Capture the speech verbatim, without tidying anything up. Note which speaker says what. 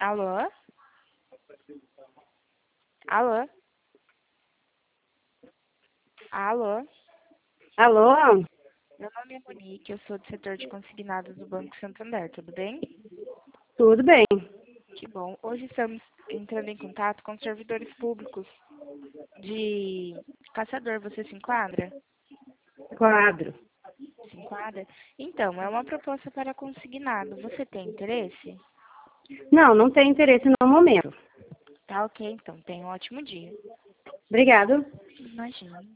Speaker 1: Alô? Alô? Alô?
Speaker 2: Alô?
Speaker 1: Meu nome é Monique, eu sou do setor de consignados do Banco Santander, tudo bem?
Speaker 2: Tudo bem.
Speaker 1: Que bom. Hoje estamos entrando em contato com servidores públicos de Caçador. Você se enquadra?
Speaker 2: Quadro.
Speaker 1: Se enquadra? Então, é uma proposta para consignado. Você tem interesse?
Speaker 2: Não, não tenho interesse no momento.
Speaker 1: Tá ok, então. Tenha um ótimo dia.
Speaker 2: Obrigado.
Speaker 1: Imagina.